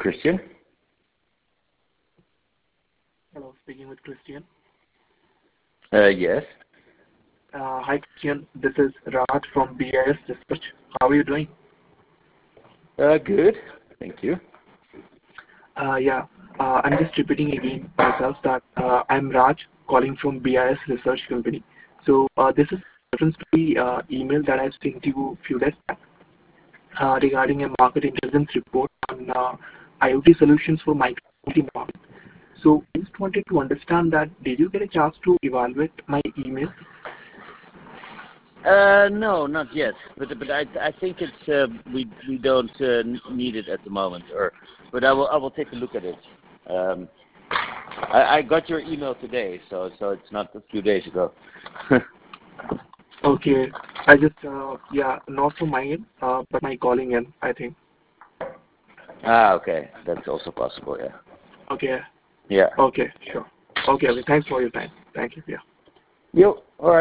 Christian. Hello, speaking with Christian. Yes. Hi, Christian. This is Raj from BIS Research. How are you doing? Good. Thank you. I'm just repeating again myself that I'm Raj calling from BIS Research Company. So this is reference to the email that I sent you a few days back regarding a market intelligence report on IoT solutions for micro market. So I just wanted to understand that did you get a chance to evaluate my email? No, not yet. But I think it's we don't need it at the moment. But I will take a look at it. I got your email today, so it's not a few days ago. Okay, I just not from my end, but my calling in, I think. Okay, that's also possible. Yeah. Okay. Yeah. Okay, sure. Okay, thanks for your time. Thank you. Yeah. Yo. All right.